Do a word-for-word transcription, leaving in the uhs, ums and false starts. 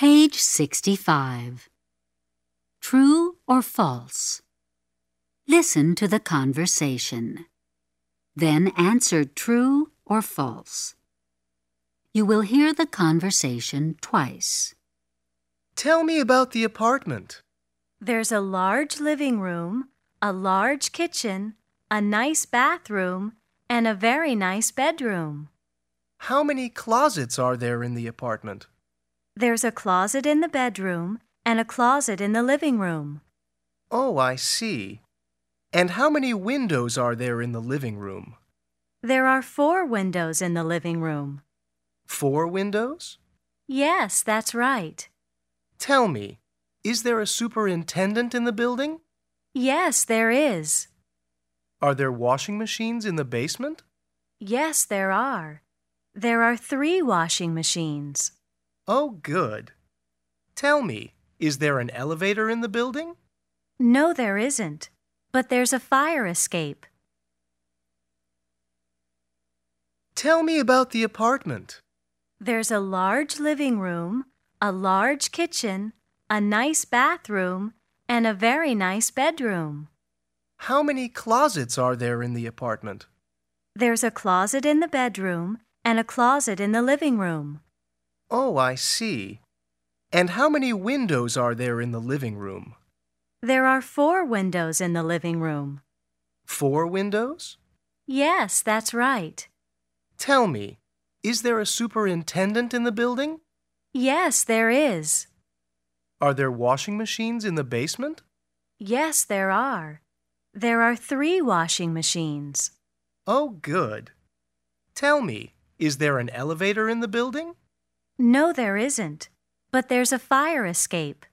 Page sixty-five. True or false? Listen to the conversation. Then answer true or false. You will hear the conversation twice. Tell me about the apartment. There's a large living room, a large kitchen, a nice bathroom, and a very nice bedroom. How many closets are there in the apartment? There's a closet in the bedroom and a closet in the living room. Oh, I see. And how many windows are there in the living room? There are four windows in the living room. Four windows? Yes, that's right. Tell me, is there a superintendent in the building? Yes, there is. Are there washing machines in the basement? Yes, there are. There are three washing machines. Oh, good. Tell me, is there an elevator in the building? No, there isn't, but there's a fire escape. Tell me about the apartment. There's a large living room, a large kitchen, a nice bathroom, and a very nice bedroom. How many closets are there in the apartment? There's a closet in the bedroom and a closet in the living room. Oh, I see. And how many windows are there in the living room? There are four windows in the living room. Four windows? Yes, that's right. Tell me, is there a superintendent in the building? Yes, there is. Are there washing machines in the basement? Yes, there are. There are three washing machines. Oh, good. Tell me, is there an elevator in the building? No, there isn't, but there's a fire escape.